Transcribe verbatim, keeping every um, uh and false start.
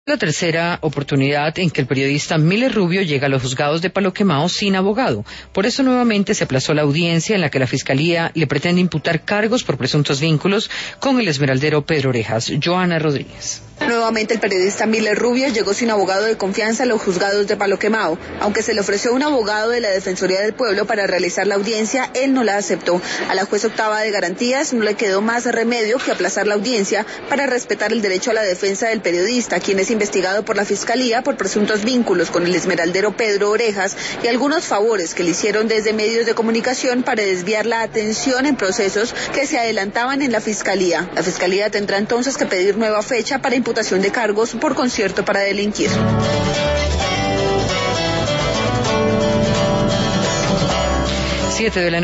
La tercera oportunidad en que el periodista Miller Rubio llega a los juzgados de Palo Quemado sin abogado. Por eso nuevamente se aplazó la audiencia en la que la Fiscalía le pretende imputar cargos por presuntos vínculos con el esmeraldero Pedro Orejas. Joana Rodríguez. Nuevamente el periodista Miller Rubio llegó sin abogado de confianza a los juzgados de Palo Quemado. Aunque se le ofreció un abogado de la Defensoría del Pueblo para realizar la audiencia, él no la aceptó. A la juez octava de garantías no le quedó más remedio que aplazar la audiencia para respetar el derecho a la defensa del periodista, quien es investigado por la Fiscalía por presuntos vínculos con el esmeraldero Pedro Orejas y algunos favores que le hicieron desde medios de comunicación para desviar la atención en procesos que se adelantaban en la Fiscalía. La Fiscalía tendrá entonces que pedir nueva fecha para imputación de cargos por concierto para delinquir. Siete de la